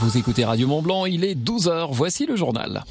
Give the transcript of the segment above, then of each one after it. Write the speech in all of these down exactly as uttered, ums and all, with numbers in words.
Vous écoutez Radio Mont-Blanc, il est douze heures, voici le journal.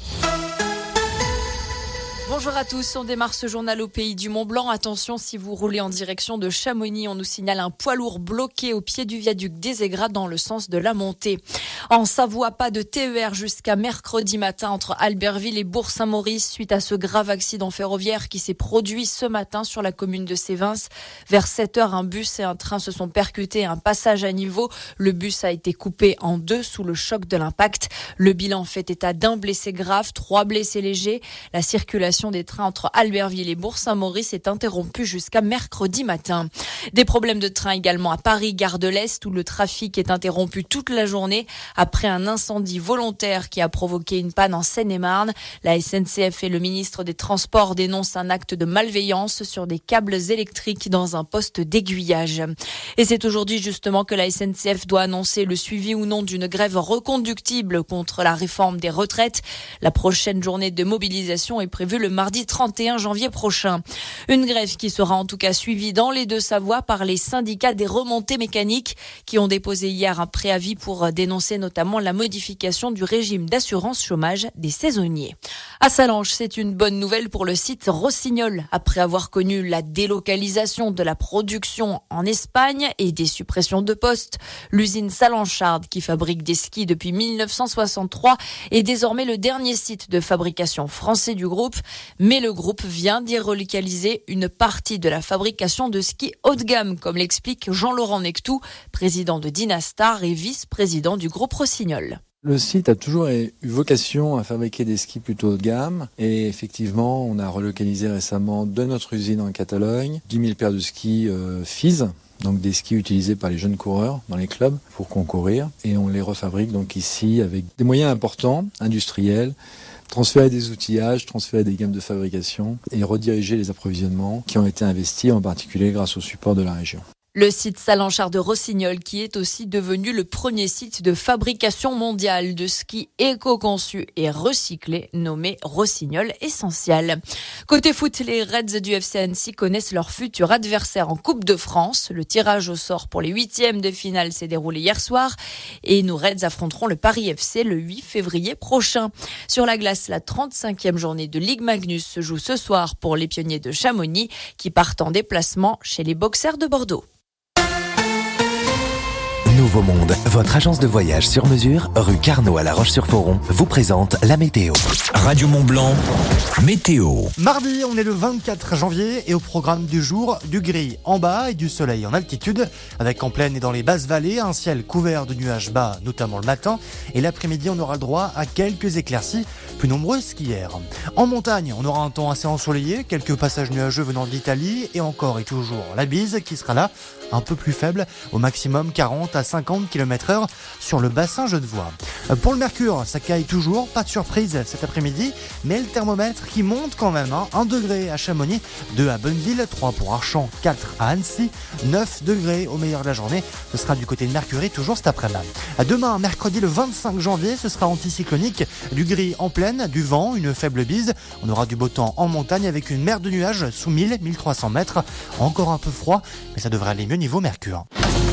Bonjour à tous, on démarre ce journal au pays du Mont-Blanc. Attention, si vous roulez en direction de Chamonix, on nous signale un poids lourd bloqué au pied du viaduc des Aigras dans le sens de la montée. En Savoie, pas de T E R jusqu'à mercredi matin entre Albertville et Bourg-Saint-Maurice suite à ce grave accident ferroviaire qui s'est produit ce matin sur la commune de Sévins. Vers sept heures, un bus et un train se sont percutés à un passage à niveau. Le bus a été coupé en deux sous le choc de l'impact. Le bilan fait état d'un blessé grave, trois blessés légers. La circulation des trains entre Albertville et Bourg-Saint-Maurice est interrompue jusqu'à mercredi matin. Des problèmes de train également à Paris, gare de l'Est, où le trafic est interrompu toute la journée après un incendie volontaire qui a provoqué une panne en Seine-et-Marne. La S N C F et le ministre des Transports dénoncent un acte de malveillance sur des câbles électriques dans un poste d'aiguillage. Et c'est aujourd'hui justement que la S N C F doit annoncer le suivi ou non d'une grève reconductible contre la réforme des retraites. La prochaine journée de mobilisation est prévue le mardi trente et un janvier prochain. Une grève qui sera en tout cas suivie dans les Deux-Savoie par les syndicats des remontées mécaniques qui ont déposé hier un préavis pour dénoncer notamment la modification du régime d'assurance chômage des saisonniers. À Sallanches, c'est une bonne nouvelle pour le site Rossignol. Après avoir connu la délocalisation de la production en Espagne et des suppressions de postes, l'usine Sallancharde, qui fabrique des skis depuis mille neuf cent soixante-trois, est désormais le dernier site de fabrication français du groupe. Mais le groupe vient d'y relocaliser une partie de la fabrication de skis haut de gamme, comme l'explique Jean-Laurent Nectou, président de Dynastar et vice-président du groupe Rossignol. Le site a toujours eu vocation à fabriquer des skis plutôt haut de gamme et effectivement on a relocalisé récemment de notre usine en Catalogne dix mille paires de skis euh, F I S, donc des skis utilisés par les jeunes coureurs dans les clubs pour concourir, et on les refabrique donc ici avec des moyens importants, industriels, transférer des outillages, transférer des gammes de fabrication et rediriger les approvisionnements qui ont été investis en particulier grâce au support de la région. Le site Sallancharde de Rossignol qui est aussi devenu le premier site de fabrication mondiale de skis éco-conçus et recyclés nommé Rossignol Essential. Côté foot, les Reds du F C Annecy connaissent leur futur adversaire en Coupe de France. Le tirage au sort pour les huitièmes de finale s'est déroulé hier soir et nos Reds affronteront le Paris F C le huit février prochain. Sur la glace, la trente-cinquième journée de Ligue Magnus se joue ce soir pour les Pionniers de Chamonix qui partent en déplacement chez les Boxers de Bordeaux. Nouveau Monde, votre agence de voyage sur mesure, rue Carnot à La Roche-sur-Foron, vous présente la météo. Radio Mont-Blanc, météo. Mardi, on est le vingt-quatre janvier et au programme du jour, du gris en bas et du soleil en altitude, avec en plaine et dans les basses vallées, un ciel couvert de nuages bas, notamment le matin, et l'après-midi, on aura le droit à quelques éclaircies, plus nombreuses qu'hier. En montagne, on aura un temps assez ensoleillé, quelques passages nuageux venant d'Italie, et encore et toujours la bise qui sera là, un peu plus faible, au maximum quarante à cinquante kilomètres heure sur le bassin Genevois. Pour le mercure, ça caille toujours, pas de surprise cet après-midi, mais le thermomètre qui monte quand même, hein, un degré à Chamonix, deux à Bonneville, trois pour Archamps, quatre à Annecy, neuf degrés au meilleur de la journée, ce sera du côté de Mercury toujours cet après-midi. Demain, mercredi le vingt-cinq janvier, ce sera anticyclonique, du gris en plaine, du vent, une faible bise, on aura du beau temps en montagne avec une mer de nuages sous mille à mille trois cents mètres, encore un peu froid, mais ça devrait aller mieux niveau mercure.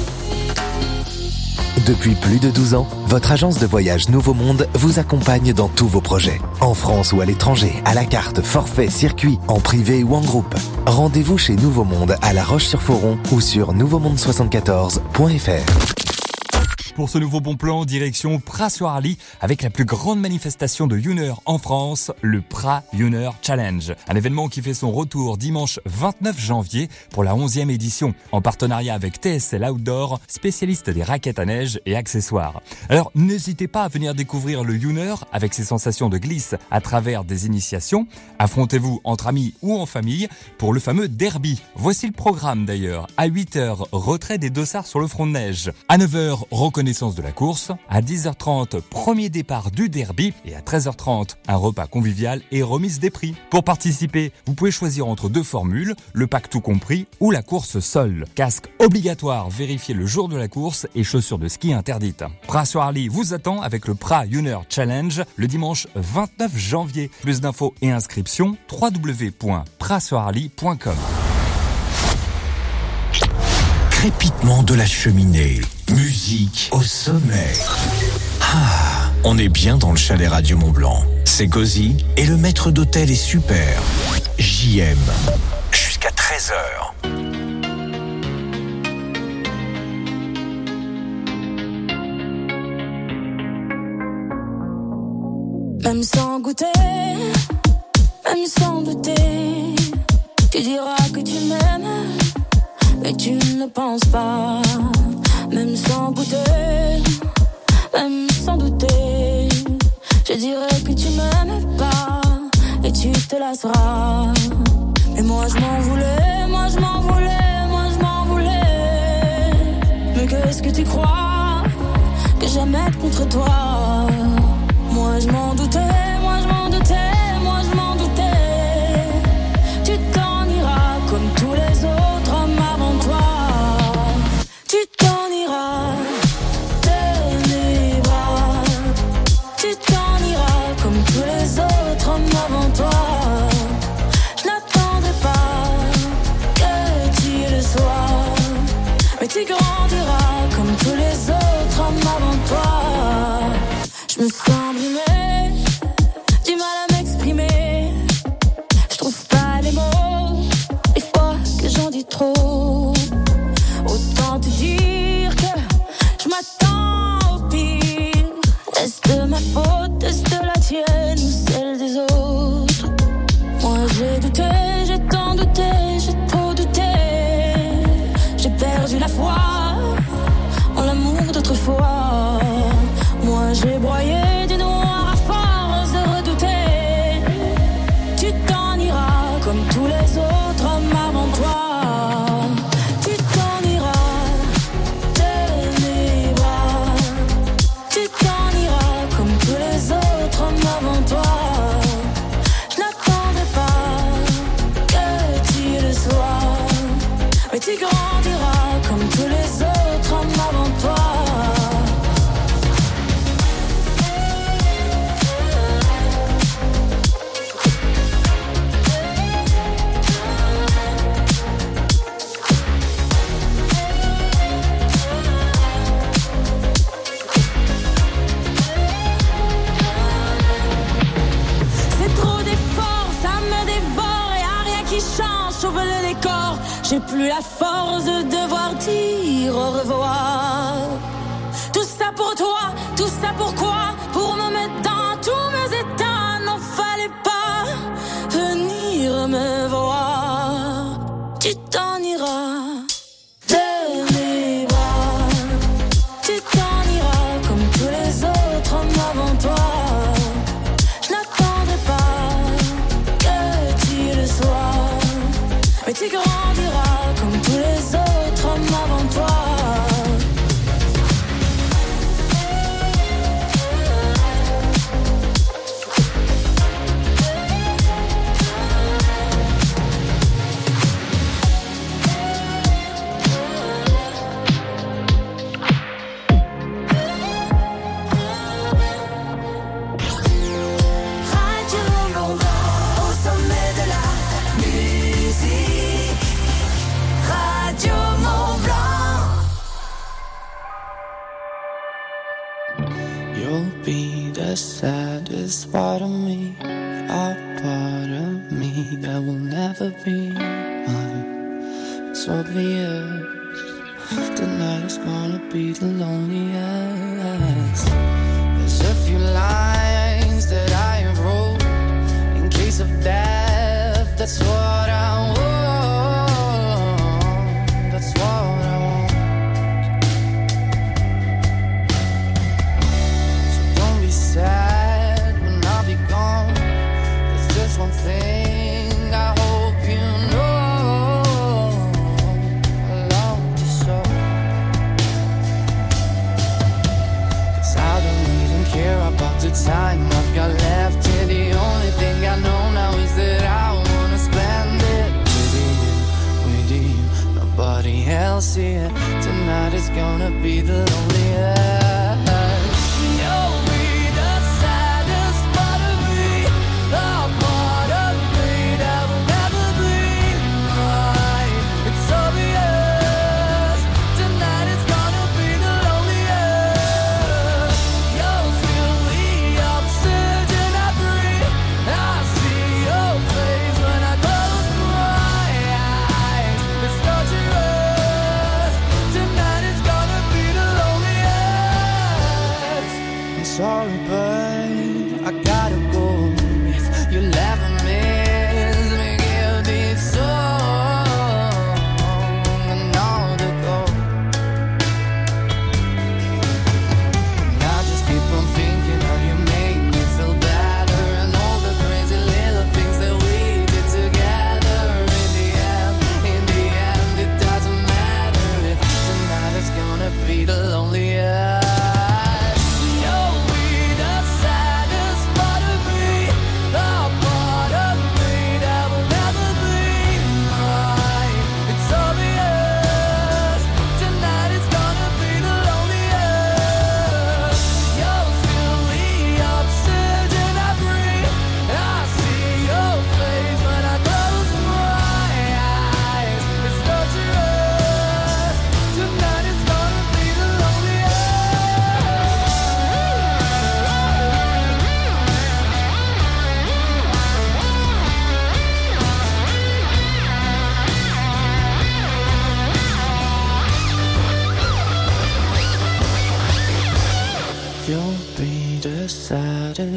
Depuis plus de douze ans, votre agence de voyage Nouveau Monde vous accompagne dans tous vos projets. En France ou à l'étranger, à la carte, forfait, circuit, en privé ou en groupe. Rendez-vous chez Nouveau Monde à La Roche-sur-Foron ou sur nouveau monde soixante-quatorze point f r. Pour ce nouveau bon plan, direction Pras-sur-Arly avec la plus grande manifestation de Youner en France, le Pras Youner Challenge. Un événement qui fait son retour dimanche vingt-neuf janvier pour la onzième édition, en partenariat avec T S L Outdoor, spécialiste des raquettes à neige et accessoires. Alors n'hésitez pas à venir découvrir le Youner avec ses sensations de glisse à travers des initiations. Affrontez-vous entre amis ou en famille pour le fameux derby. Voici le programme d'ailleurs. À huit heures, retrait des dossards sur le front de neige. À neuf heures, reconnaissance de la course. À dix heures trente, premier départ du derby. Et à treize heures trente, un repas convivial et remise des prix. Pour participer, vous pouvez choisir entre deux formules, le pack tout compris ou la course seule. Casque obligatoire vérifié le jour de la course et chaussures de ski interdites. Pras-sur-Arly vous attend avec le Pras Youner Challenge le dimanche vingt-neuf janvier. Plus d'infos et inscriptions, w w w point pras sur arly point com. Crépitement de la cheminée, musique au sommet. Ah, on est bien dans le chalet Radio Mont-Blanc. C'est cosy et le maître d'hôtel est super. J M. Jusqu'à treize heures. Même sans goûter, même sans douter, tu diras que tu m'aimes, mais tu ne le penses pas. Même sans goûter, même sans douter, je dirais que tu m'aimes pas, et tu te lasseras. Mais moi je m'en voulais, moi je m'en voulais, moi je m'en voulais. Mais qu'est-ce que tu crois que j'aimais contre toi? Moi je m'en doutais, moi je m'en doutais, moi je m'en doutais. Tu t'en iras comme tous les autres hommes avant toi. Tu t'en iras de mes bras. Tu t'en iras comme tous les autres hommes avant toi. Je n'attendrai pas que tu le sois, mais tu grandiras comme tous les autres hommes avant toi. Je me sens brûlée, du mal à m'exprimer. Je trouve pas les mots, des fois que j'en dis trop. Autant te dire que je m'attends au pire. Est-ce de ma faute, est-ce de la tienne ou celle des autres? Moi j'ai douté, j'ai tant douté, j'ai trop douté. J'ai perdu la foi en l'amour d'autrefois. Moi j'ai broyé du noir à force de redouter. Tu t'en iras comme tous les autres hommes avant toi. Tu t'en iras de mes bras. Tu t'en iras comme tous les autres hommes avant toi. Je n'attendrai pas que tu le sois, mais tu grandiras comme tous les autres hommes avant toi. J'ai plus la force de devoir dire au revoir. Tout ça pour toi, tout ça pourquoi? Pour me mettre dans tous mes états. N'en fallait pas venir me voir. Tu t'en iras de mes bras. Tu t'en iras comme tous les autres hommes avant toi. Je n'attendrai pas que tu le sois, mais tu grandiras comme tous les autres hommes avant toi. The saddest part of me, a part of me that will never be mine. It's obvious tonight is gonna be the loneliest. There's a few lines that I have wrote in case of death. That's what I want. That's what I want. Sad when I'll be gone. There's just one thing I hope you know. I love you so. Cause I don't even care about the time I've got left here. The only thing I know now is that I wanna spend it with you, with you, nobody else here. Tonight is gonna be the loneliest. You're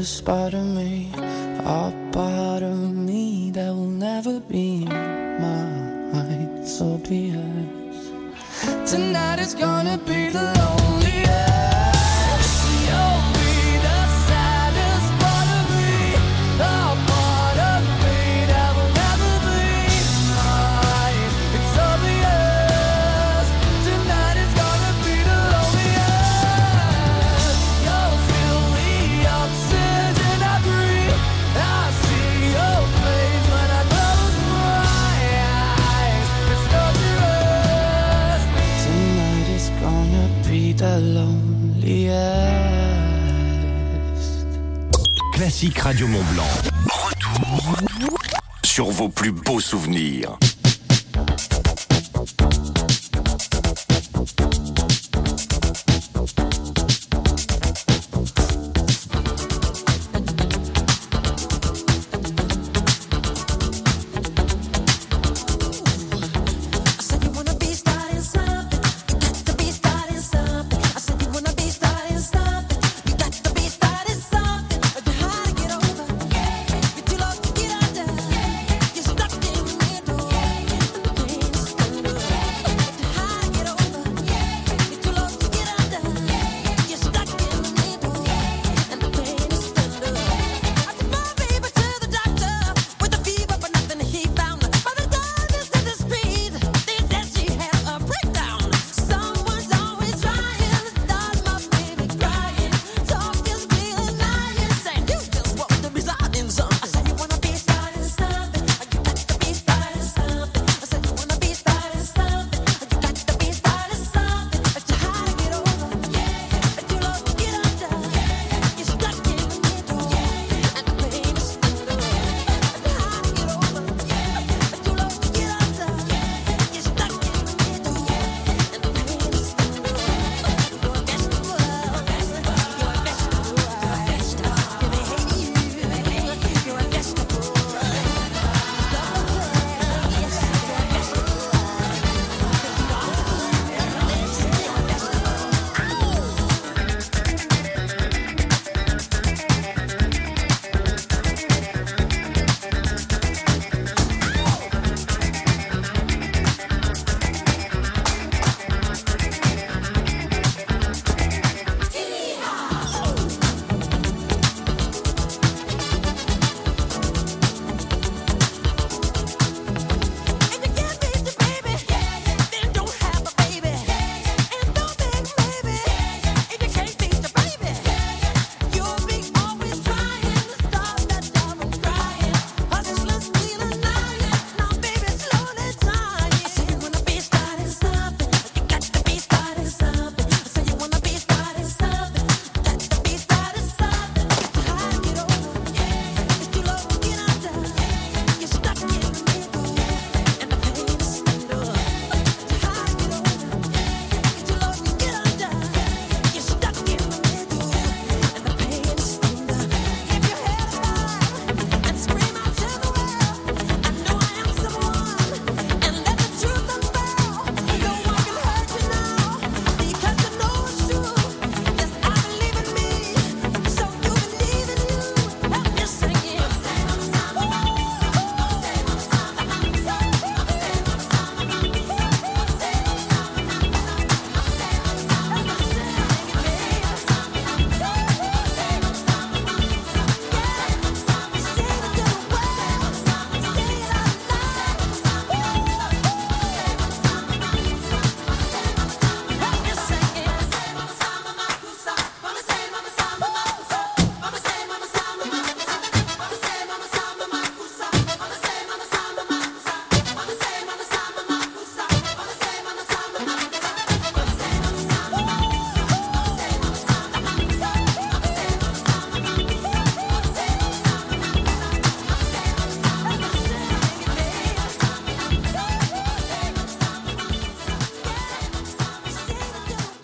saddest part of me, a part of me that will never be mine. So be it. Tonight is gonna be the loneliest. You'll be the saddest part of me, a part of me that will never be mine. It's obvious. Tonight is gonna be the loneliest. You'll feel the oxygen I breathe. I see your face when I close my eyes. It's obvious. Tonight is gonna be the loneliest. Classique Radio Mont-Blanc. Retour sur vos plus beaux souvenirs. Get over, get too low to get under. You're stuck in the middle.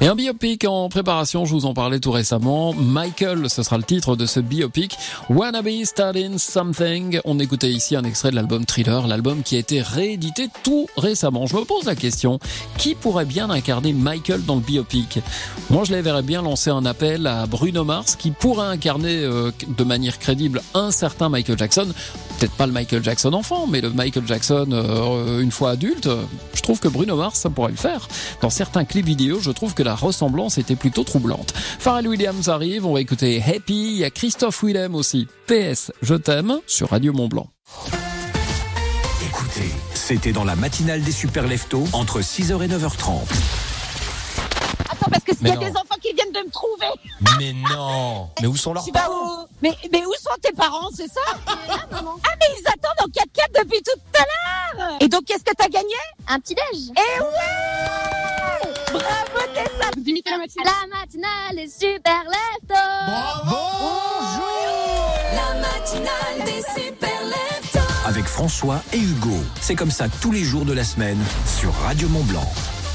Et un biopic en préparation, je vous en parlais tout récemment. Michael, ce sera le titre de ce biopic. Wanna be starting something. On écoutait ici un extrait de l'album Thriller, l'album qui a été réédité tout récemment. Je me pose la question, qui pourrait bien incarner Michael dans le biopic? Moi, je les verrais bien lancer un appel à Bruno Mars, qui pourrait incarner euh, de manière crédible un certain Michael Jackson. Peut-être pas le Michael Jackson enfant, mais le Michael Jackson euh, une fois adulte. Je trouve que Bruno Mars, ça pourrait le faire. Dans certains clips vidéo, je trouve que la ressemblance était plutôt troublante. Pharrell Williams arrive, on va écouter Happy, il y a Christophe Willem aussi. P S, je t'aime, sur Radio Mont-Blanc. Écoutez, c'était dans la matinale des Super Leftos entre six heures et neuf heures trente. Attends, parce que s'il y a non. des enfants qui viennent de me trouver. Mais non. Mais où sont leurs Bah, parents? où mais, mais où sont tes parents, c'est ça? Là, maman. Ah, mais ils attendent en quatre-quatre depuis tout à l'heure. Et donc, qu'est-ce que t'as gagné? Un petit déj. Eh ouais! Bravo, Tessa! Vous imitez la matinale? La matinale est super lefto. Bonjour. La matinale des super leftos. Avec François et Hugo. C'est comme ça tous les jours de la semaine sur Radio Mont-Blanc.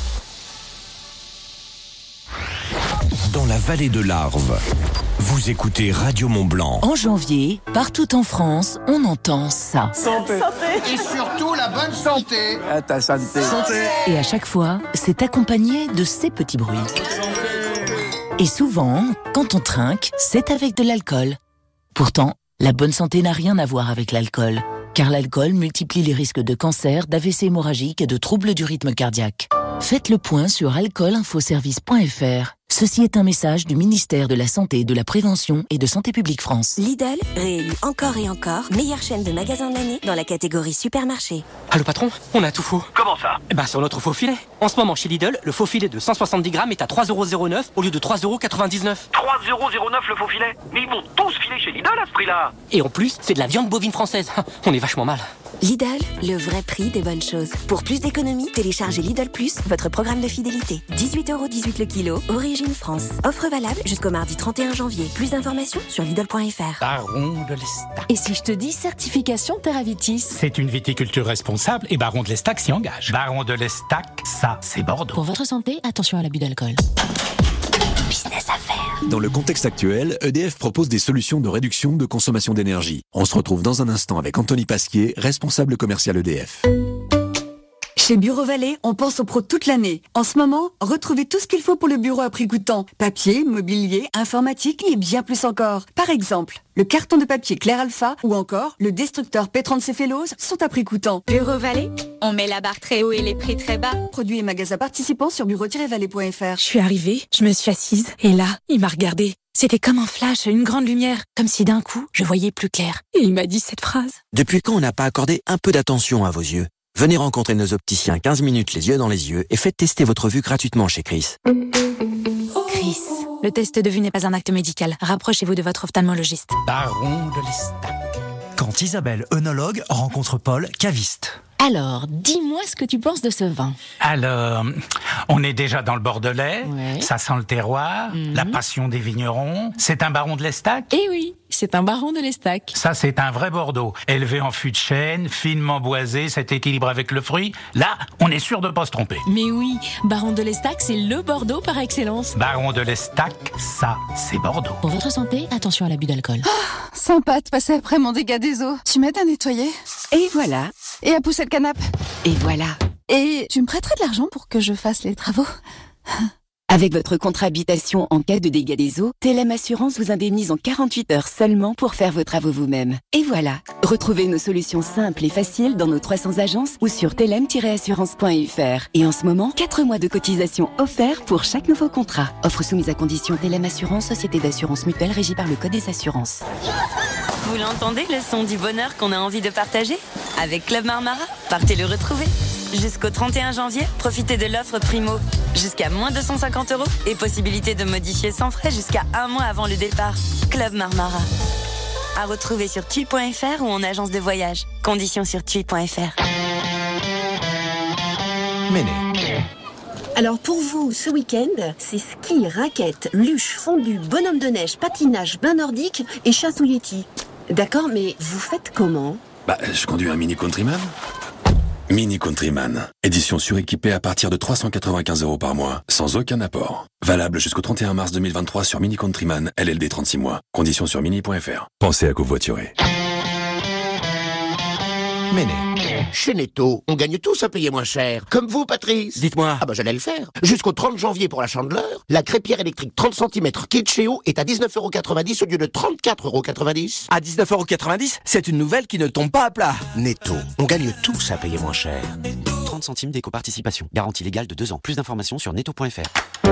Dans la vallée de l'Arve, vous écoutez Radio Mont-Blanc. En janvier, partout en France, on entend ça. Santé. santé. Et surtout la bonne santé. À ta santé. Santé. Et à chaque fois, c'est accompagné de ces petits bruits. Et souvent, quand on trinque, c'est avec de l'alcool. Pourtant, la bonne santé n'a rien à voir avec l'alcool. Car l'alcool multiplie les risques de cancer, d'A V C hémorragique et de troubles du rythme cardiaque. Faites le point sur alcool info service point f r. Ceci est un message du ministère de la Santé, de la Prévention et de Santé publique France. Lidl, réélu encore et encore, meilleure chaîne de magasins de l'année dans la catégorie supermarché. Allô patron, on a tout faux. Comment ça? Eh ben sur notre faux filet. En ce moment chez Lidl, le faux filet de cent soixante-dix grammes est à trois euros zéro neuf au lieu de trois euros quatre-vingt-dix-neuf. trois euros zéro neuf le faux filet? Mais ils vont tous filer chez Lidl à ce prix-là. Et en plus, c'est de la viande bovine française. On est vachement mal. Lidl, le vrai prix des bonnes choses. Pour plus d'économies, téléchargez Lidl Plus, votre programme de fidélité. dix-huit euros dix-huit le kilo, origine France. Offre valable jusqu'au mardi trente et un janvier. Plus d'informations sur Lidl point f r. Baron de l'Estac. Et si je te dis certification Terravitis? C'est une viticulture responsable et Baron de l'Estac s'y engage. Baron de l'Estac, ça, c'est Bordeaux. Pour votre santé, attention à l'abus d'alcool. Business à faire. Dans le contexte actuel, E D F propose des solutions de réduction de consommation d'énergie. On se retrouve dans un instant avec Anthony Pasquier, responsable commercial E D F. Chez Bureau Vallée, on pense aux pros toute l'année. En ce moment, retrouvez tout ce qu'il faut pour le bureau à prix coûtant. Papier, mobilier, informatique et bien plus encore. Par exemple, le carton de papier Clair Alpha ou encore le destructeur P trente céphélose sont à prix coûtant. Bureau Vallée, on met la barre très haut et les prix très bas. Produits et magasins participants sur bureau tiret vallée point f r. Je suis arrivée, je me suis assise et là, il m'a regardée. C'était comme un flash, une grande lumière, comme si d'un coup, je voyais plus clair. Et il m'a dit cette phrase. Depuis quand on n'a pas accordé un peu d'attention à vos yeux? Venez rencontrer nos opticiens quinze minutes les yeux dans les yeux et faites tester votre vue gratuitement chez Chris. Chris, le test de vue n'est pas un acte médical. Rapprochez-vous de votre ophtalmologiste. Baron de l'Estac. Quand Isabelle, œnologue, rencontre Paul, caviste. Alors, dis-moi ce que tu penses de ce vin. Alors, on est déjà dans le Bordelais, ouais. Ça sent le terroir, mmh. La passion des vignerons. C'est un baron de l'Estac? Eh oui, c'est un baron de l'Estac. Ça, c'est un vrai Bordeaux. Élevé en fût de chêne, finement boisé, cet équilibre avec le fruit. Là, on est sûr de pas se tromper. Mais oui, baron de l'Estac, c'est le Bordeaux par excellence. Baron de l'Estac, ça, c'est Bordeaux. Pour votre santé, attention à l'abus d'alcool. Oh, sympa de passer après mon dégât des eaux. Tu m'aides à nettoyer? Et voilà. Et à pousser le canapé? Et voilà. Et tu me prêterais de l'argent pour que je fasse les travaux? Avec votre contrat habitation en cas de dégâts des eaux, Telem Assurance vous indemnise en quarante-huit heures seulement pour faire vos travaux vous-même. Et voilà. Retrouvez nos solutions simples et faciles dans nos trois cents agences ou sur telem tiret assurance point f r. Et en ce moment, quatre mois de cotisation offerts pour chaque nouveau contrat. Offre soumise à condition. Telem Assurance, société d'assurance mutuelle régie par le Code des assurances. Vous l'entendez, le son du bonheur qu'on a envie de partager? Avec Club Marmara, partez le retrouver. Jusqu'au trente et un janvier, profitez de l'offre Primo. Jusqu'à moins deux cent cinquante euros et possibilité de modifier sans frais jusqu'à un mois avant le départ. Club Marmara. À retrouver sur tui point f r ou en agence de voyage. Conditions sur tui point f r. Méné. Alors pour vous, ce week-end, c'est ski, raquettes, luge, fondue, bonhomme de neige, patinage, bain nordique et chasse au Yeti. D'accord, mais vous faites comment? Bah, je conduis un Mini Countryman. Mini Countryman. Édition suréquipée à partir de trois cent quatre-vingt-quinze euros par mois, sans aucun apport. Valable jusqu'au trente et un mars deux mille vingt-trois sur Mini Countryman, L L D trente-six mois. Conditions sur mini point f r. Pensez à covoiturer. Méné. Chez Netto, on gagne tous à payer moins cher. Comme vous, Patrice. Dites-moi. Ah bah j'allais le faire. Jusqu'au trente janvier pour la Chandeleur, la crêpière électrique trente centimètres Kitcheo est à dix-neuf euros quatre-vingt-dix au lieu de trente-quatre euros quatre-vingt-dix. À dix-neuf euros quatre-vingt-dix, c'est une nouvelle qui ne tombe pas à plat. Netto, on gagne tous à payer moins cher. trente centimes d'éco-participation. Garantie légale de deux ans. Plus d'informations sur netto point f r.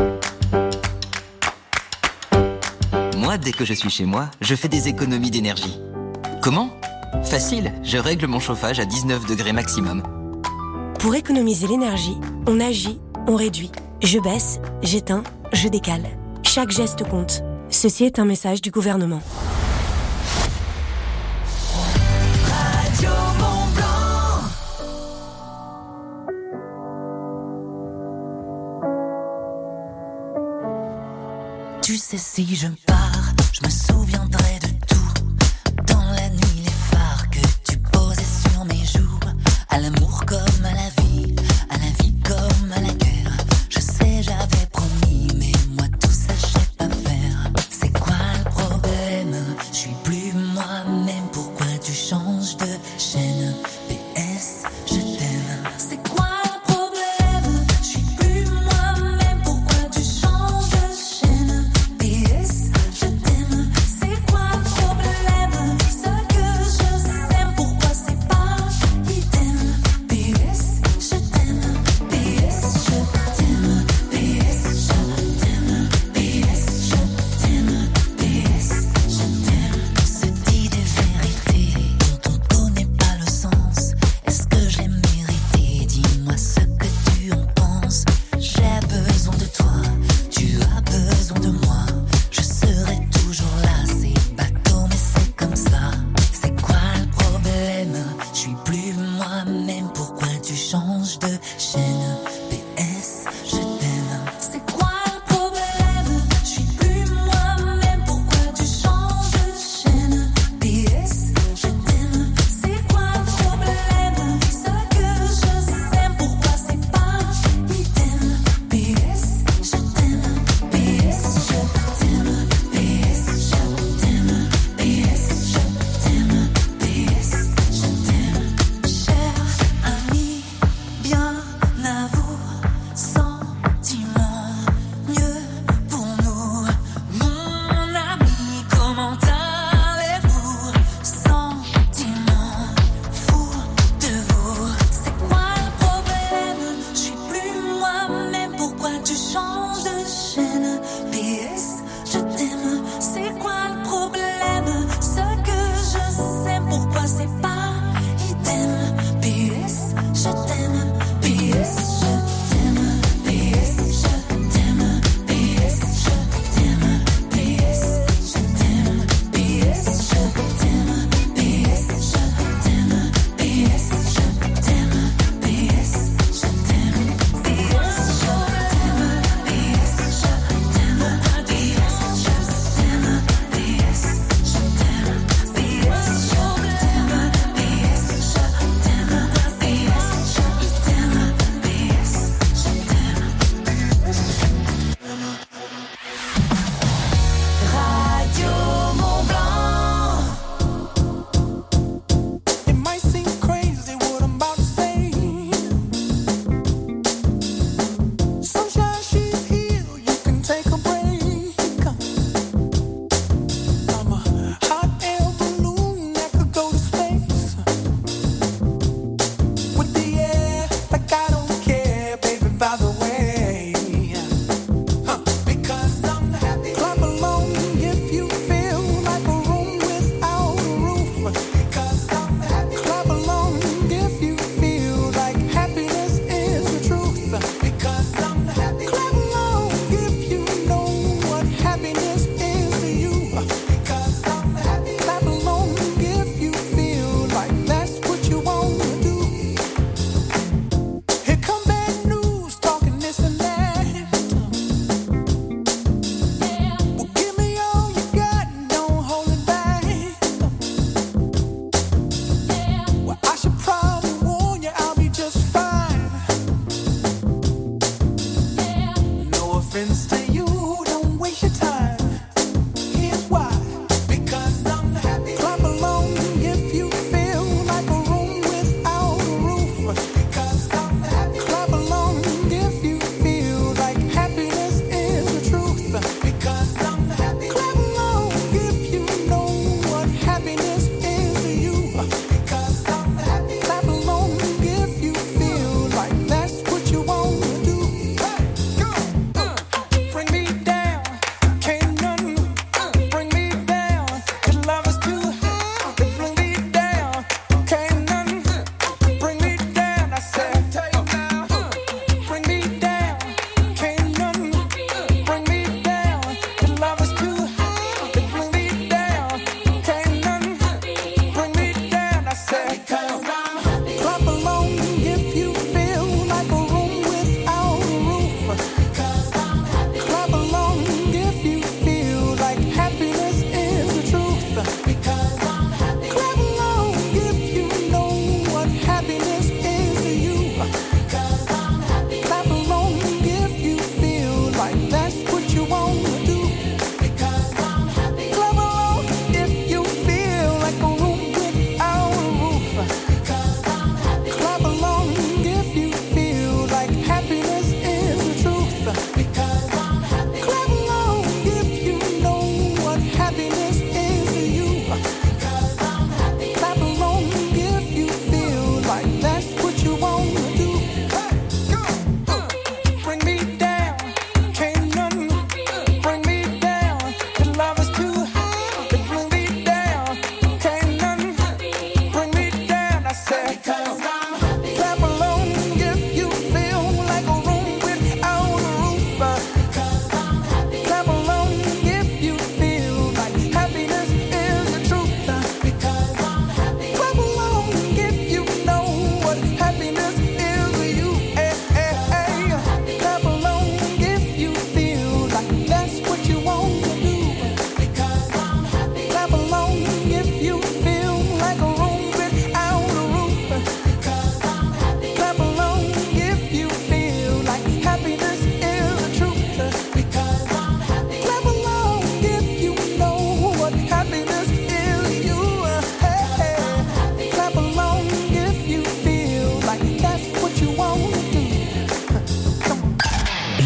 Moi, dès que je suis chez moi, je fais des économies d'énergie. Comment ? Facile, je règle mon chauffage à dix-neuf degrés maximum. Pour économiser l'énergie, on agit, on réduit. Je baisse, j'éteins, je décale. Chaque geste compte. Ceci est un message du gouvernement. Radio Mont-Blanc. Tu sais, si je pars, je me souviendrai de tout. Dans la nuit, les phares que tu posais sur mes joues. À l'amour comme à la vie, à la vie comme à la guerre. Je sais, j'avais promis, mais moi tout ça, je sais pas faire. C'est quoi le problème? Je suis plus moi-même, pourquoi tu changes de chaîne? P S, je t'aime. C'est quoi le problème? Je suis plus moi-même, pourquoi tu changes de chaîne? P S, je t'aime. C'est quoi le problème? Ce que je sais, pourquoi c'est pas idem? P S,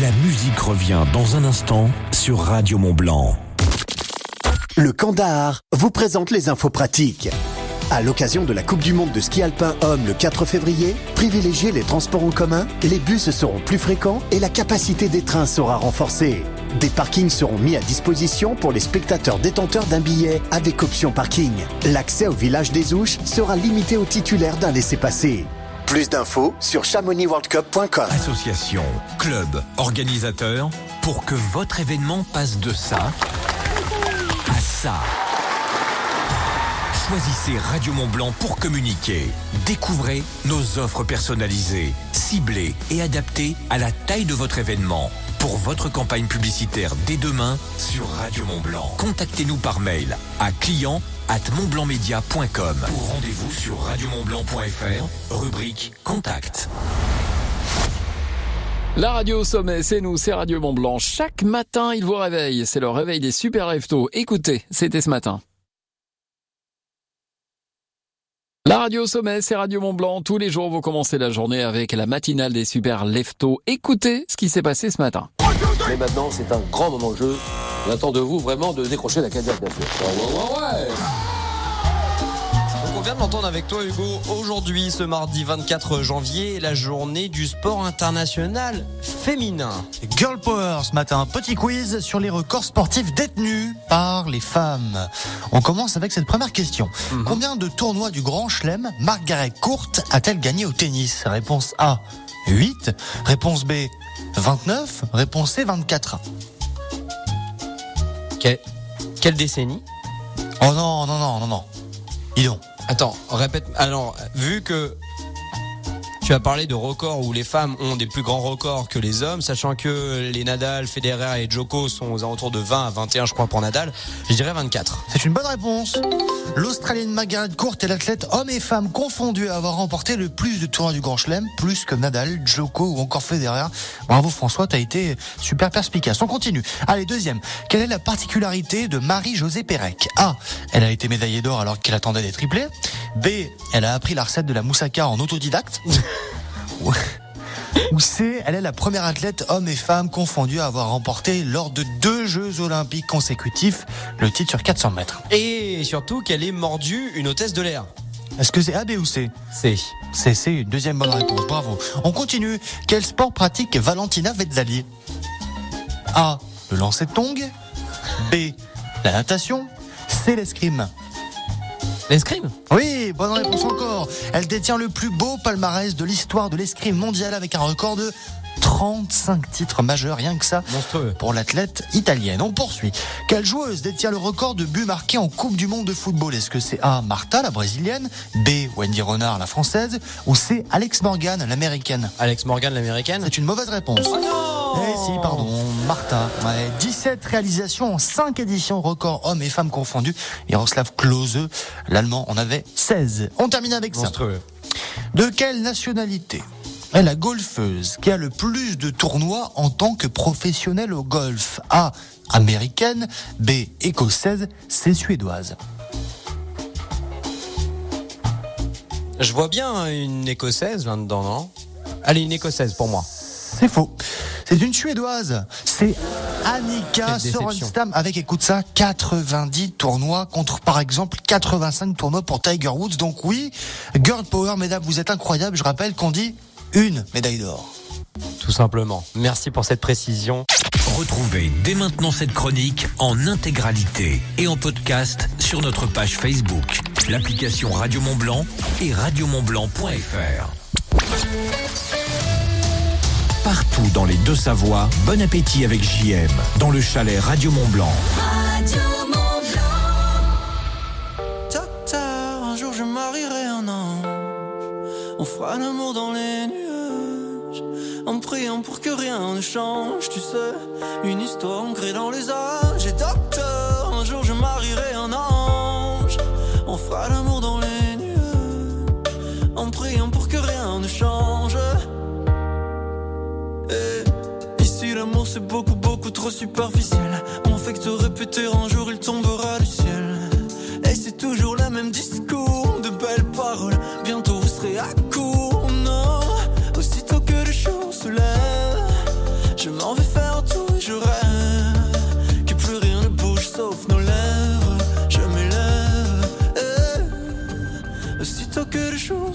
la musique revient dans un instant sur Radio Mont-Blanc. Le Kandahar vous présente les infos pratiques. À l'occasion de la Coupe du Monde de ski alpin homme le quatre février, privilégiez les transports en commun, les bus seront plus fréquents et la capacité des trains sera renforcée. Des parkings seront mis à disposition pour les spectateurs détenteurs d'un billet avec option parking. L'accès au village des Ouches sera limité aux titulaires d'un laissez-passer. Plus d'infos sur chamonix world cup point com. Association, club, organisateur, pour que votre événement passe de ça à ça. Choisissez Radio Mont-Blanc pour communiquer. Découvrez nos offres personnalisées, ciblées et adaptées à la taille de votre événement. Pour votre campagne publicitaire dès demain sur Radio Mont-Blanc. Contactez-nous par mail à client arobase montblancmedia point com ou rendez-vous sur radio mont blanc point f r, rubrique Contact. La radio au sommet, c'est nous, c'est Radio Mont-Blanc. Chaque matin, il vous réveille. C'est le réveil des super leftos. Écoutez, c'était ce matin. La radio au sommet, c'est Radio Mont-Blanc. Tous les jours, vous commencez la journée avec la matinale des super leftos. Écoutez ce qui s'est passé ce matin. Mais maintenant, c'est un grand moment de jeu. On attend de vous vraiment de décrocher la cadette, bien sûr. Ouais, ouais, ouais. Donc on vient de l'entendre avec toi, Hugo. Aujourd'hui, ce mardi vingt-quatre janvier, la journée du sport international féminin. Girl Power ce matin, petit quiz sur les records sportifs détenus par les femmes. On commence avec cette première question. Mm-hmm. Combien de tournois du Grand Chelem Margaret Court a-t-elle gagné au tennis? Réponse A, huit. Réponse B, vingt-neuf. Réponse C, vingt-quatre. Que... Quelle décennie? Oh non, non, non, non, non. Dis donc. Attends, répète. Alors, vu que tu as parlé de records où les femmes ont des plus grands records que les hommes, sachant que les Nadal, Federer et Djoko sont aux alentours de vingt à vingt et un, je crois, pour Nadal, je dirais vingt-quatre. C'est une bonne réponse. L'Australienne Margaret Court est l'athlète homme et femme confondus à avoir remporté le plus de tournois du Grand Chelem, plus que Nadal, Djoko ou encore Federer. Bravo François, t'as été super perspicace. On continue. Allez, deuxième. Quelle est la particularité de Marie-Josée Pérec? A. Elle a été médaillée d'or alors qu'elle attendait des triplés. B. Elle a appris la recette de la moussaka en autodidacte. Ou C. Elle est la première athlète homme et femme confondus à avoir remporté lors de deux Jeux Olympiques consécutifs le titre sur quatre cents mètres. Et surtout qu'elle ait mordu une hôtesse de l'air. Est-ce que c'est A, B ou C? C. C, c'est une deuxième bonne réponse. Bravo. On continue. Quel sport pratique Valentina Vezzali? A. Le lancer de tongs. B. La natation. C. L'escrime. L'escrime? Oui, bonne réponse encore. Elle détient le plus beau palmarès de l'histoire de l'escrime mondiale avec un record de trente-cinq titres majeurs, rien que ça. Monstrueux. Pour l'athlète italienne. On poursuit. Quelle joueuse détient le record de buts marqués en Coupe du Monde de football? Est-ce que c'est A, Martha, la brésilienne, B, Wendy Renard, la française, ou C, Alex Morgan, l'américaine? Alex Morgan, l'américaine? C'est une mauvaise réponse. Oh non! Eh si, pardon, Martha. Ouais, dix-sept réalisations en cinq éditions, record hommes et femmes confondus. Jaroslav Klose, l'allemand, en avait seize. On termine avec Monstrueux. ça. De quelle nationalité est la golfeuse qui a le plus de tournois en tant que professionnelle au golf? A, américaine, B, écossaise, C, suédoise. Je vois bien une écossaise là-dedans, non? Allez, une écossaise pour moi. C'est faux. C'est une suédoise. C'est Annika Sorenstam avec, écoute ça, quatre-vingt-dix tournois contre, par exemple, quatre-vingt-cinq tournois pour Tiger Woods. Donc oui, Girl Power, mesdames, vous êtes incroyables. Je rappelle qu'on dit une médaille d'or. Tout simplement. Merci pour cette précision. Retrouvez dès maintenant cette chronique en intégralité et en podcast sur notre page Facebook, l'application Radio Mont-Blanc et radio mont blanc point f r. Partout dans les Deux-Savoies, bon appétit avec J M, dans le chalet Radio Mont-Blanc. Radio Mont-Blanc. Docteur, un jour je marierai un ange. On fera l'amour dans les nuages, en priant pour que rien ne change. Tu sais, une histoire ancrée dans les âges. Et docteur, un jour je marierai un ange. On fera l'amour dans les nuages, en priant pour que rien ne change. Et ici l'amour c'est beaucoup beaucoup trop superficiel. On fait que te répéter un jour il tombera du ciel. Et c'est toujours le même discours, de belles paroles. Bientôt vous serez à court, non. Aussitôt que le jour se lève, je m'en vais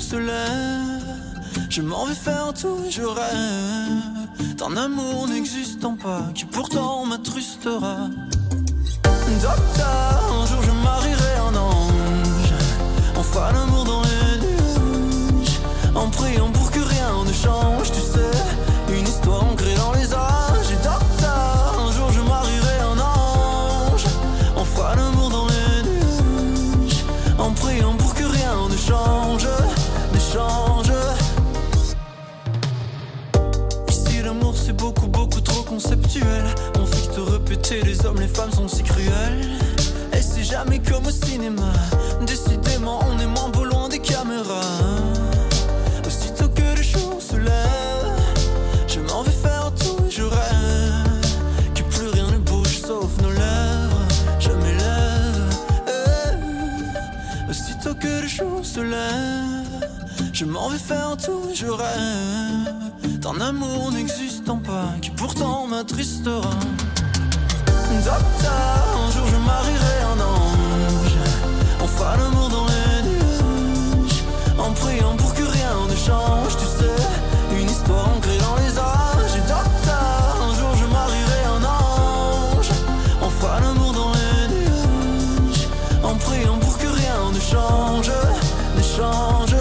se lève. Je m'en vais faire tout, je rêve d'un amour n'existant pas qui pourtant m'attrustera. Docteur, un jour je marierai un ange. On fera l'amour dans les nuages, en priant pour que rien ne change. Tu sais, une histoire ancrée dans les âges. Et docteur, un jour je marierai un ange. On fera l'amour dans les nuages, en priant pour que rien ne change, ne change. Ici l'amour c'est beaucoup beaucoup trop conceptuel. On fait que te répéter, les hommes, les femmes sont si cruels. Et c'est jamais comme au cinéma. Décidément on est moins beau loin des caméras. Aussitôt que le jour se lève, je m'en vais faire tout et je rêve que plus rien ne bouge sauf nos lèvres. Je m'élève, eh. Aussitôt que le jour se lève, je m'en vais faire tout et je rêve d'un amour n'existant pas qui pourtant m'attristera. Docteur, un jour je marierai un ange. On fera l'amour dans les nuages, en priant pour que rien ne change. Tu sais, une histoire ancrée dans les âges. Et docteur, un jour je marierai un ange. On fera l'amour dans les nuages, en priant pour que rien ne change, ne change.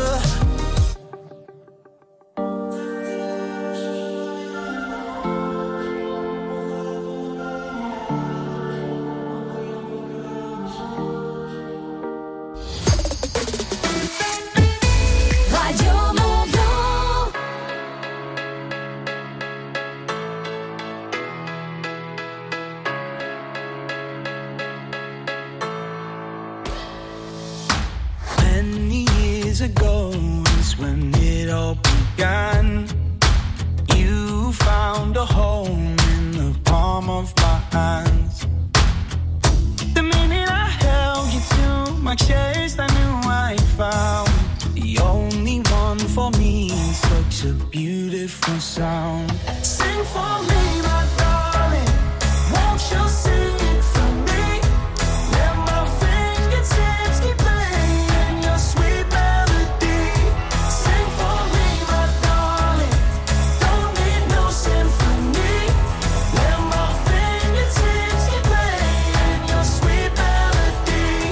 Ago is when it all began. You found a home in the palm of my hands. The minute I held you to my chest, I knew I'd found the only one for me. Such a beautiful sound. Sing for me, my darling. Won't you sing it for me? Let my fingertips keep playing your sweet melody. Sing for me, my darling. Don't need no symphony. Let my fingertips keep playing your sweet melody.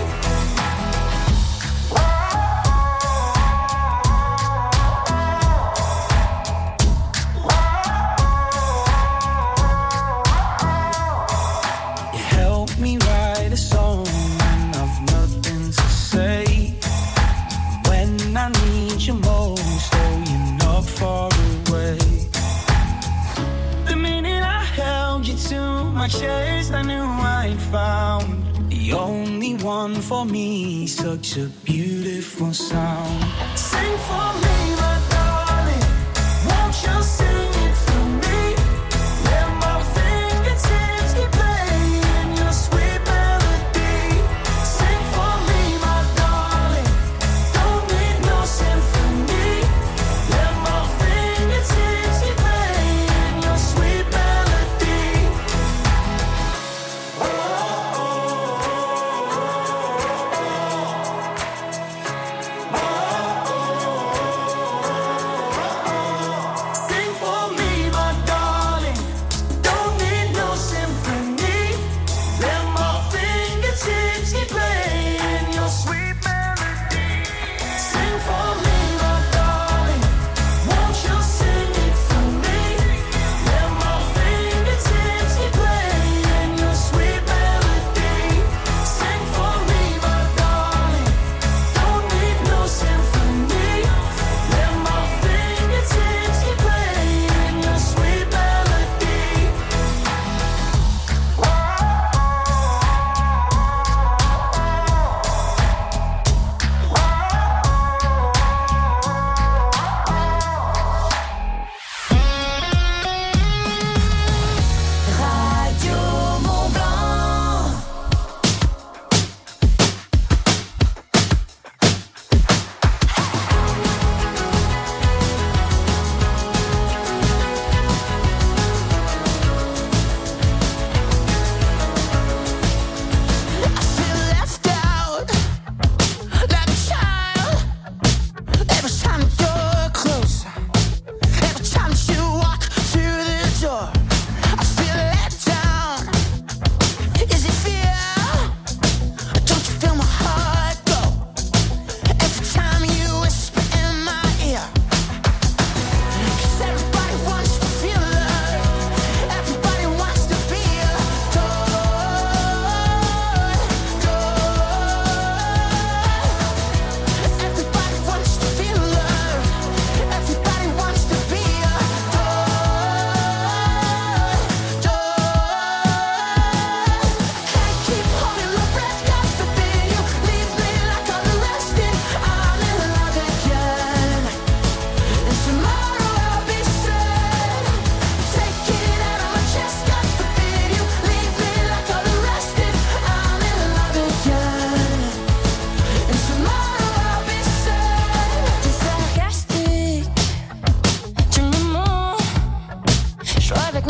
You help me write a song when I've nothing to say. When I need you most, oh, you're not far away. The minute I held you to my chest, I knew I'd found the only one for me. Such a beautiful sound. Sing for me, my darling. Won't you sing it for me? Let my fingertips keep playing your sweet melody. Sing for me, my darling. Don't need no symphony. Let my fingertips keep playing your sweet melody.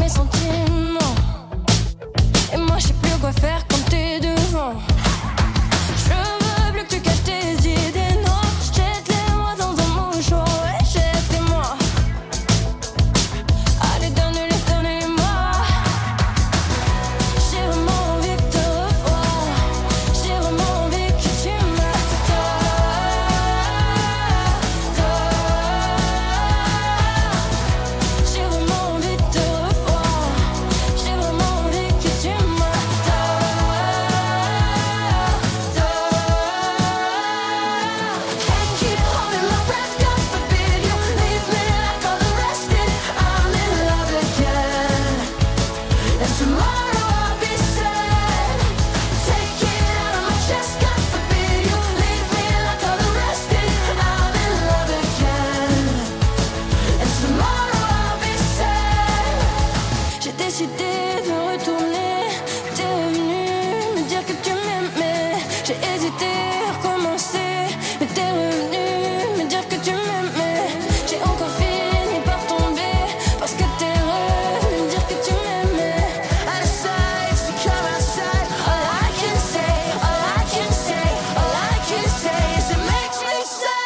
mes sentiments. Et moi je sais plus quoi faire quand t'es devant. Je veux plus que tu caches tes idées noires. Jette-les-moi dans un mouchoir, ouais, jette-les-moi. Allez, donne-les, donnez-moi. J'ai vraiment envie de te revoir. J'ai vraiment envie que tu m'attends. J'ai vraiment envie de te revoir. J'ai vraiment envie que tu j'ai décidé de retourner. T'es revenu me dire que tu m'aimais. J'ai hésité à recommencer, mais t'es revenu me dire que tu m'aimais. J'ai encore fini par tomber parce que t'es revenu me dire que tu m'aimais. I decide to come outside. All I can say, all I can say, all I can say is it makes me sad.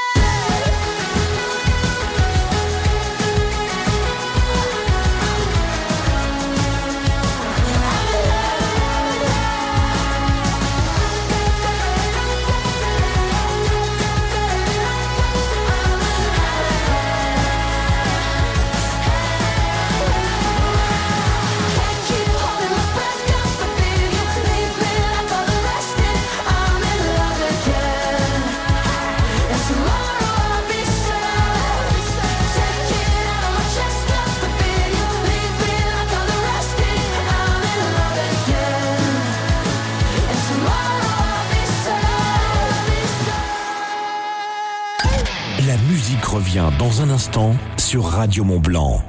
La musique revient dans un instant sur Radio Mont-Blanc.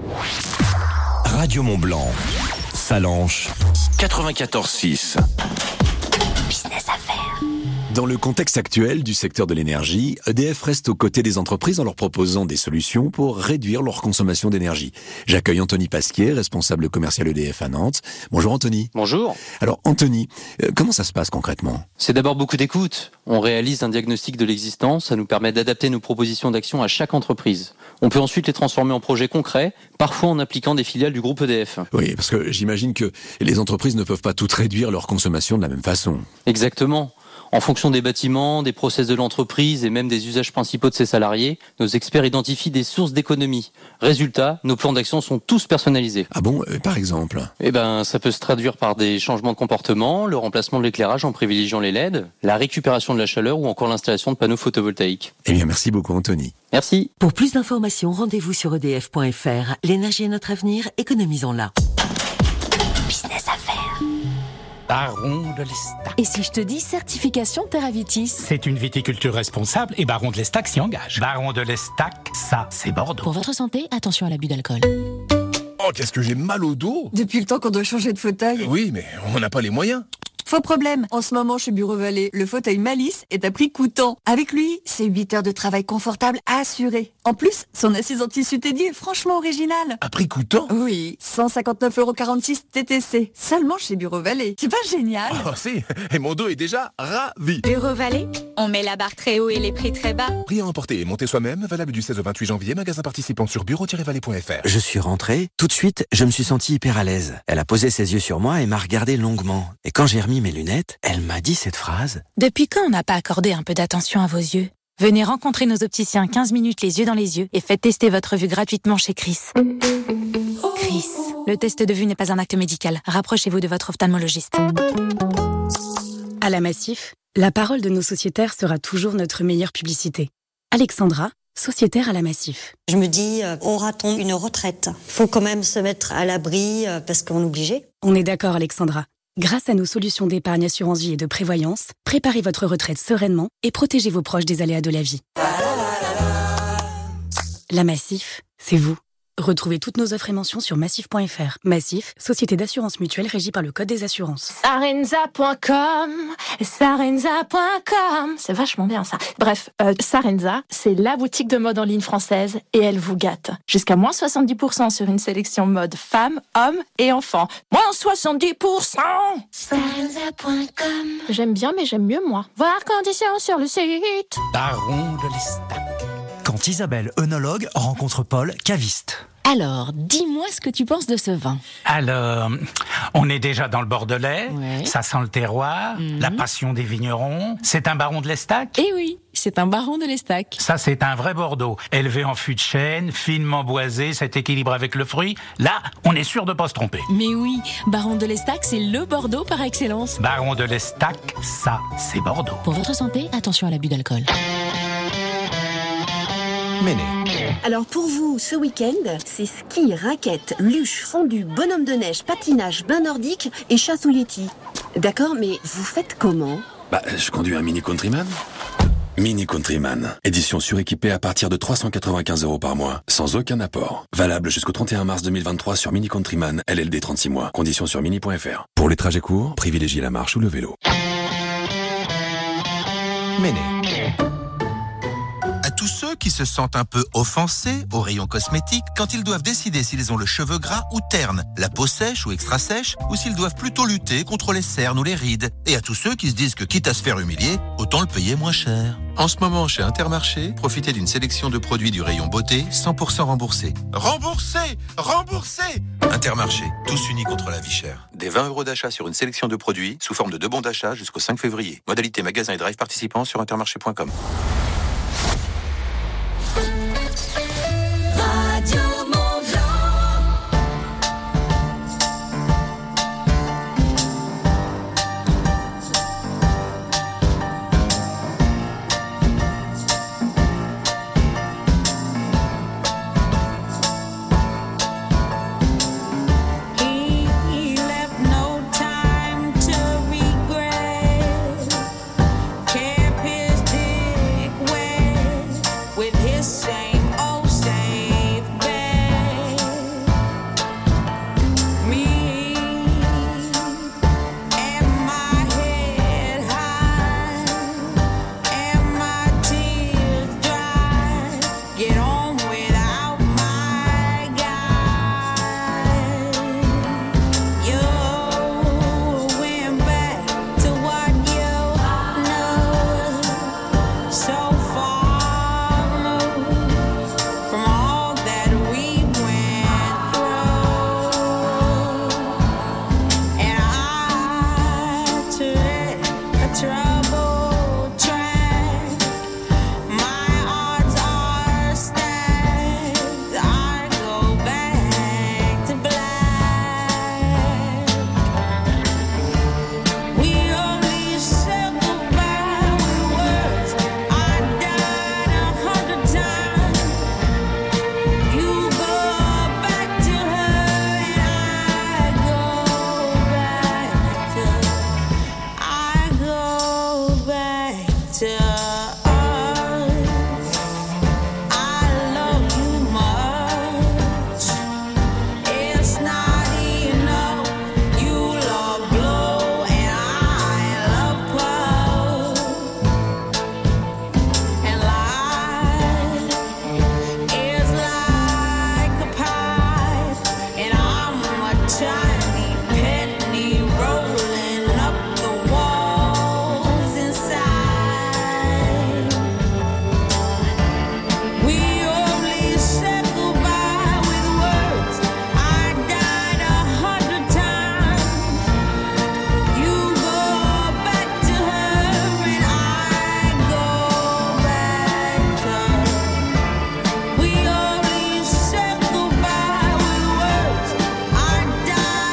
Radio Mont-Blanc, Salanches, quatre-vingt-quatorze six. Business à faire. Dans le contexte actuel du secteur de l'énergie, E D F reste aux côtés des entreprises en leur proposant des solutions pour réduire leur consommation d'énergie. J'accueille Anthony Pasquier, responsable commercial E D F à Nantes. Bonjour Anthony. Bonjour. Alors Anthony, euh, comment ça se passe concrètement ? C'est d'abord beaucoup d'écoute. On réalise un diagnostic de l'existence, ça nous permet d'adapter nos propositions d'action à chaque entreprise. On peut ensuite les transformer en projets concrets, parfois en appliquant des filiales du groupe E D F. Oui, parce que j'imagine que les entreprises ne peuvent pas toutes réduire leur consommation de la même façon. Exactement. En fonction des bâtiments, des process de l'entreprise et même des usages principaux de ses salariés, nos experts identifient des sources d'économie. Résultat, nos plans d'action sont tous personnalisés. Ah bon, euh, par exemple ? Eh ben, ça peut se traduire par des changements de comportement, le remplacement de l'éclairage en privilégiant les L E D, la récupération de la chaleur ou encore l'installation de panneaux photovoltaïques. Eh bien, merci beaucoup Anthony. Merci. Pour plus d'informations, rendez-vous sur E D F point F R. L'énergie est notre avenir, économisons-la. Business à faire. Baron de l'Estac. Et si je te dis certification Terravitis ? C'est une viticulture responsable et Baron de l'Estac s'y engage. Baron de l'Estac, ça, c'est Bordeaux. Pour votre santé, attention à l'abus d'alcool. Oh, qu'est-ce que j'ai mal au dos! Depuis le temps qu'on doit changer de fauteuil. Oui, mais on n'a pas les moyens. Faux problème. En ce moment, chez Bureau Vallée, le fauteuil Malice est à prix coûtant. Avec lui, c'est huit heures de travail confortable assuré. En plus, son assise en tissu Teddy est franchement originale. À prix coûtant? Oui, cent cinquante-neuf euros quarante-six T T C. Seulement chez Bureau Vallée. C'est pas génial? Oh si, et mon dos est déjà ravi. Bureau Vallée, on met la barre très haut et les prix très bas. Prix à emporter et monter soi-même, valable du seize au vingt-huit janvier, magasin participant sur bureau tiret vallée point F R. Je suis rentré, tout de suite, je me suis senti hyper à l'aise. Elle a posé ses yeux sur moi et m'a regardé longuement. Et quand j'ai remis mes lunettes, elle m'a dit cette phrase. Depuis quand on n'a pas accordé un peu d'attention à vos yeux ? Venez rencontrer nos opticiens quinze minutes les yeux dans les yeux et faites tester votre vue gratuitement chez Chris. Chris, le test de vue n'est pas un acte médical. Rapprochez-vous de votre ophtalmologiste. À la Massif, la parole de nos sociétaires sera toujours notre meilleure publicité. Alexandra, sociétaire à la Massif. Je me dis, euh, aura-t-on une retraite ? Faut quand même se mettre à l'abri euh, parce qu'on est obligé. On est d'accord, Alexandra. Grâce à nos solutions d'épargne assurance vie et de prévoyance, préparez votre retraite sereinement et protégez vos proches des aléas de la vie. La Massif, c'est vous. Retrouvez toutes nos offres et mentions sur massif point f r. Massif, société d'assurance mutuelle régie par le Code des assurances. Sarenza point com, Sarenza point com, c'est vachement bien ça. Bref, euh, Sarenza, c'est la boutique de mode en ligne française et elle vous gâte. Jusqu'à moins soixante-dix pour cent sur une sélection mode femmes, hommes et enfants. Moins soixante-dix pour cent. Sarenza point com. J'aime bien mais j'aime mieux moi. Voir conditions sur le site. Baron de l'Estac. Quand Isabelle, œnologue, rencontre Paul, caviste. Alors, dis-moi ce que tu penses de ce vin. Alors, on est déjà dans le Bordelais, Ouais. ça sent le terroir, Mhm. la passion des vignerons. C'est un baron de l'Estac? Eh oui, c'est un baron de l'Estac. Ça, c'est un vrai Bordeaux. Élevé en fût de chêne, finement boisé, cet équilibre avec le fruit. Là, on est sûr de pas se tromper. Mais oui, baron de l'Estac, c'est le Bordeaux par excellence. Baron de l'Estac, ça, c'est Bordeaux. Pour votre santé, attention à l'abus d'alcool. Méné. Alors pour vous, ce week-end, c'est ski, raquettes, luge, fondue, bonhomme de neige, patinage, bain nordique et chasse au yéti. D'accord, mais vous faites comment? Bah, je conduis un Mini Countryman. Mini Countryman, édition suréquipée à partir de trois cent quatre-vingt-quinze euros par mois, sans aucun apport. Valable jusqu'au trente et un mars deux mille vingt-trois sur Mini Countryman, L L D trente-six mois. Conditions sur mini point f r. Pour les trajets courts, privilégiez la marche ou le vélo. Méné. À tous ceux qui se sentent un peu offensés au rayon cosmétique quand ils doivent décider s'ils ont le cheveu gras ou terne, la peau sèche ou extra sèche, ou s'ils doivent plutôt lutter contre les cernes ou les rides. Et à tous ceux qui se disent que quitte à se faire humilier, autant le payer moins cher. En ce moment, chez Intermarché, profitez d'une sélection de produits du rayon beauté cent pour cent remboursés. Remboursés! Remboursés! Intermarché, tous unis contre la vie chère. Des vingt euros d'achat sur une sélection de produits sous forme de deux bons d'achat jusqu'au cinq février. Modalité magasin et drive participants sur intermarché point com. Radio Mont-Blanc. He left no time to regret. Kept his dick wet with his same old safe bet. Me and my head high and my tears dry. Get on without my guy. You went back to what you know, so far removed from all that we went through. And I took a troubled track. My odds are stacked. I go back to black. We only said goodbye with words. I died a hundred times. You go back to her and I go back to, I go back to us. I love you much. It's not enough. You love blow and I love puff. And life is like a pipe, and I'm a tiny penny rolling up the walls inside. We only said goodbye with words. I died a hundred times. You go back to her and I go back to her. We only said goodbye with words. I died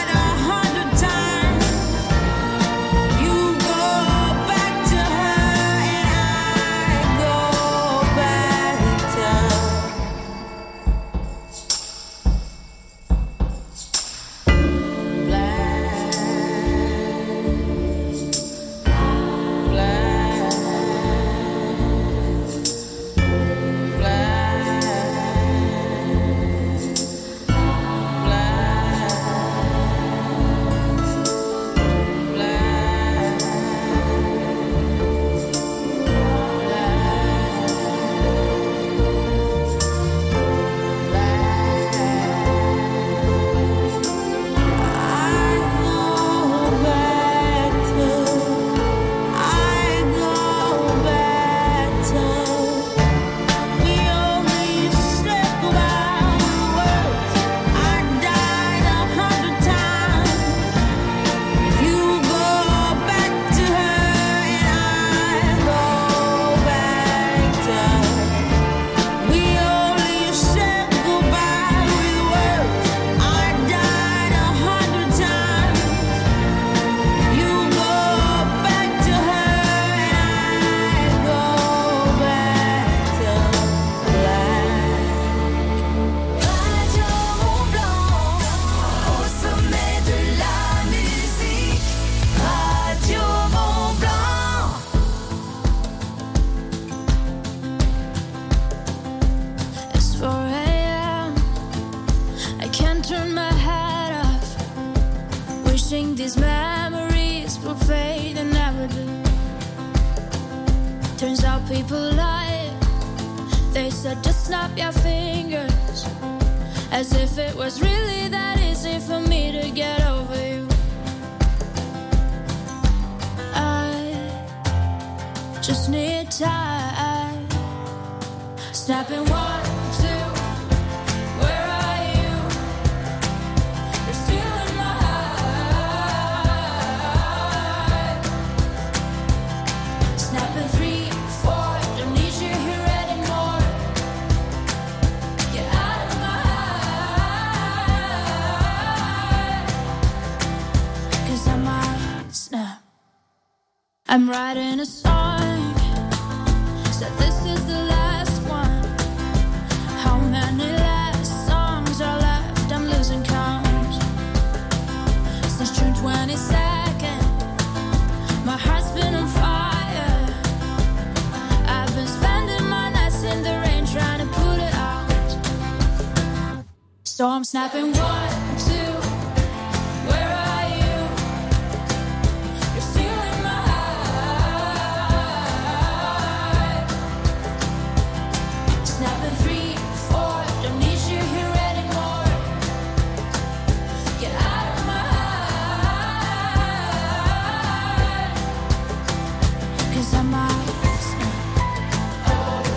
these memories will fade and never do. Turns out people lie. They said just snap your fingers, as if it was really that easy for me to get over you. I just need time. Snapping one, two, where are you? You're still in my heart. Snapping three, four, don't need you here anymore. Get out of my heart. Cause I might snap. I'm writing a song, said this is the last one. How many last songs are left? I'm losing count. Since June twenty-second, my heart's been on fire. I've been spending my nights in the rain trying to put it out. So I'm snapping one, two, where are you? You're still in my heart. Snapping three, four, don't need you here anymore. Get out of my heart. Cause I might snap. Oh,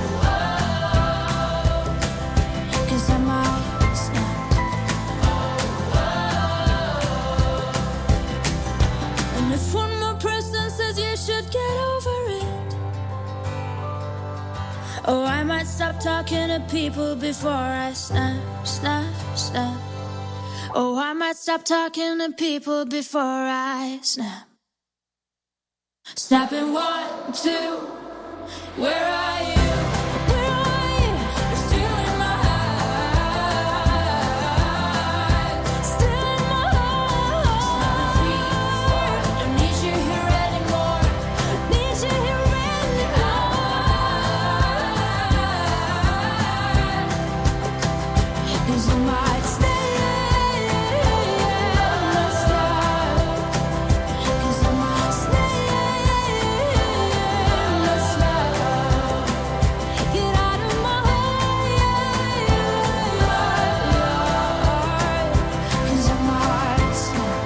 oh. Cause I might snap. And if one more person says you should get over it, oh, I might stop talking to people before I snap, snap, snap. Oh, I might stop talking to people before I snap. Snapping one, two, where are you? Where are you? You're still in my heart. Still in my heart. Three, four, don't need you here anymore. Need you here anymore. Cause I might stay. Cause I might stay. Get out of my heart. Cause I might snap.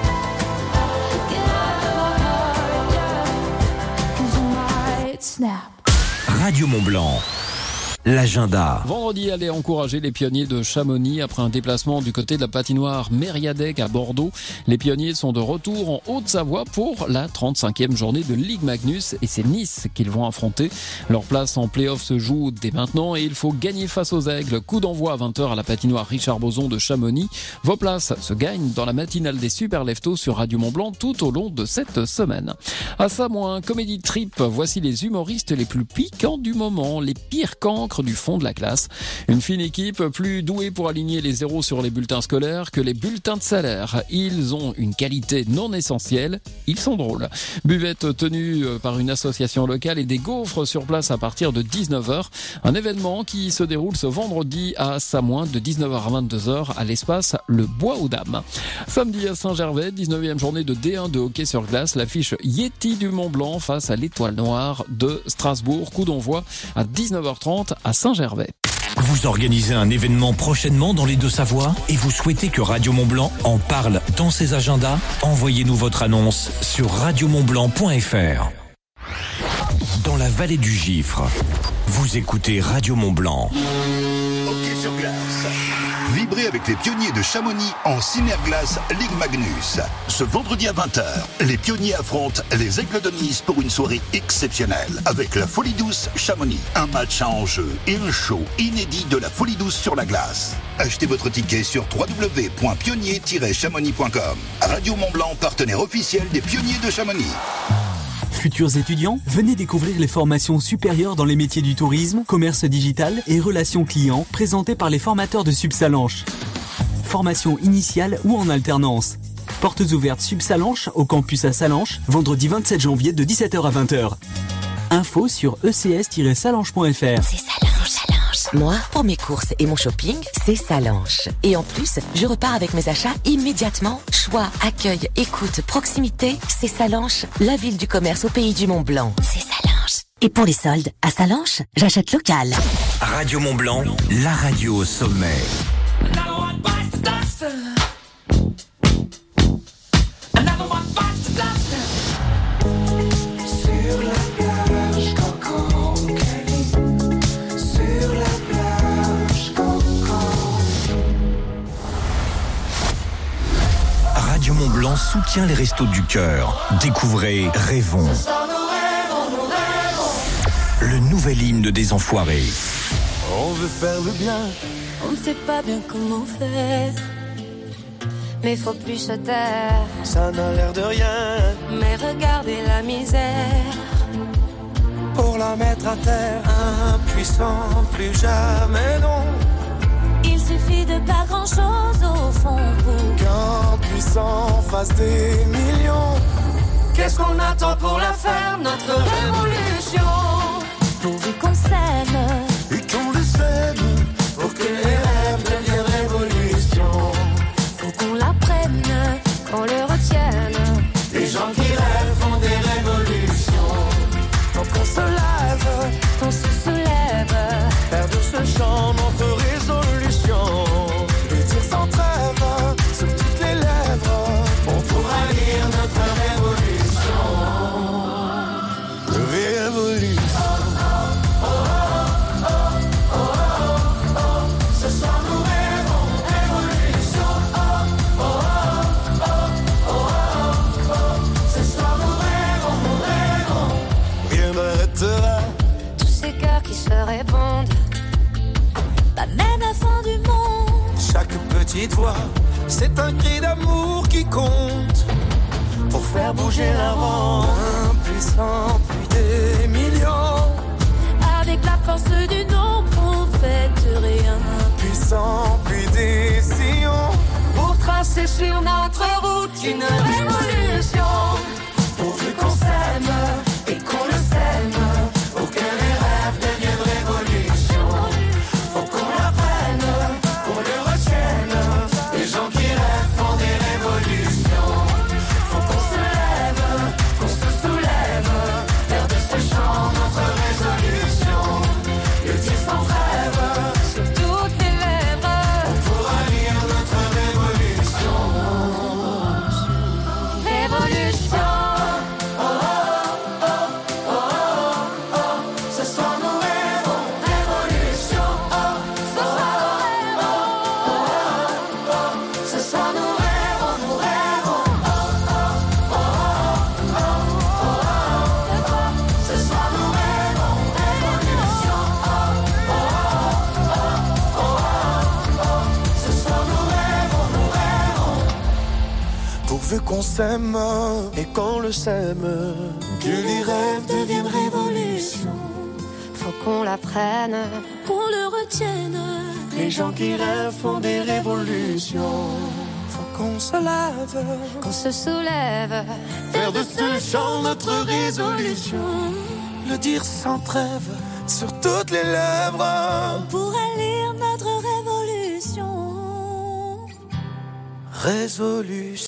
Get out of my heart. Cause I might snap. Radio Mont-Blanc. L'agenda. Vendredi, allez encourager les pionniers de Chamonix après un déplacement du côté de la patinoire Mériadec à Bordeaux. Les pionniers sont de retour en Haute-Savoie pour la trente-cinquième journée de Ligue Magnus et c'est Nice qu'ils vont affronter. Leur place en play-off se joue dès maintenant et il faut gagner face aux Aigles. Coup d'envoi à vingt heures à la patinoire Richard Boson de Chamonix. Vos places se gagnent dans la matinale des Super Leftos sur Radio Mont-Blanc tout au long de cette semaine. À Samoin, Comédie Trip, voici les humoristes les plus piquants du moment, les pires cancres du fond de la classe. Une fine équipe plus douée pour aligner les zéros sur les bulletins scolaires que les bulletins de salaire. Ils ont une qualité non essentielle, ils sont drôles. Buvette tenue par une association locale et des gaufres sur place à partir de dix-neuf heures. Un événement qui se déroule ce vendredi à Samoin de dix-neuf heures à vingt-deux heures à l'espace Le Bois aux Dames. Samedi à Saint-Gervais, dix-neuvième journée de D un de hockey sur glace, l'affiche Yeti du Mont-Blanc face à l'Étoile Noire de Strasbourg. Coup d'envoi à dix-neuf heures trente à Saint-Gervais. Vous organisez un événement prochainement dans les Deux-Savoies et vous souhaitez que Radio Mont-Blanc en parle dans ses agendas? Envoyez-nous votre annonce sur radio mont blanc point f r. Dans la vallée du Gifre, vous écoutez Radio Mont-Blanc. Hockey sur glace. Vibrez avec les pionniers de Chamonix en Cinerglace Ligue Magnus. Ce vendredi à vingt heures, les pionniers affrontent les Aigles de Nice pour une soirée exceptionnelle avec la Folie Douce Chamonix. Un match à enjeu et un show inédit de la Folie Douce sur la glace. Achetez votre ticket sur w w w point pionnier tiret chamonix point com. Radio Mont-Blanc, partenaire officiel des pionniers de Chamonix. Futurs étudiants, venez découvrir les formations supérieures dans les métiers du tourisme, commerce digital et relations clients présentées par les formateurs de Subsalanche. Formation initiale ou en alternance. Portes ouvertes Subsalanche au campus à Salanches, vendredi vingt-sept janvier de dix-sept heures à vingt heures. Info sur e c s tiret salanche point f r. C'est Salange, Salange. Moi, pour mes courses et mon shopping, c'est Salanche. Et en plus, je repars avec mes achats immédiatement. Choix, accueil, écoute, proximité, c'est Salanche, la ville du commerce au pays du Mont-Blanc. C'est Salanche. Et pour les soldes, à Salanche, j'achète local. Radio Mont-Blanc, la radio au sommet. Radio Mont-Blanc soutient les Restos du Cœur. Découvrez Rêvons. Le nouvel hymne des Enfoirés. On veut faire le bien. On ne sait pas bien comment faire, mais faut plus se taire. Ça n'a l'air de rien. Mais regardez la misère. Pour la mettre à terre, impuissant, plus jamais non. Il suffit de pas grand chose au fond pour qu'un puissant fasse des millions. Qu'est-ce qu'on attend pour la faire, notre révolution? Pourvu qu'on s'aime et qu'on le sème, pour que les rêves deviennent révolution. Faut qu'on l'apprenne, qu'on le retienne. Les gens qui rêvent font des révolutions. Faut qu'on se lève, qu'on se soulève, faire de ce chant notre résolution. Le dire sans trêve, sur toutes les lèvres, on pourra lire notre révolution. Révolution. Tous ces cœurs qui se répondent, pas même la fin du monde. Chaque petite voix, c'est un cri d'amour qui compte pour faire bouger la ronde. Impuissant, puis des millions. Avec la force du nombre, on fait rien. Puissant, puis des sillons pour tracer sur notre route une révolution. Pourvu qu'on s'aime et qu'on le sème, pour que les rêves deviennent révolution. Faut qu'on l'apprenne, qu'on le retienne. Les gens qui rêvent font des révolutions. Faut qu'on se lève, qu'on se soulève, faire de ce chant notre résolution. Le dire sans trêve, sur toutes les lèvres, on pourra lire notre révolution. Révolution. Pourvu qu'on s'aime et qu'on le sème, que les rêves deviennent révolution. Faut qu'on l'apprenne, qu'on le retienne. Les gens qui rêvent font des révolutions. Faut qu'on se lève, qu'on se soulève, faire de ce chant notre résolution. Le dire sans trêve, sur toutes les lèvres, on pourra lire notre révolution. Résolution.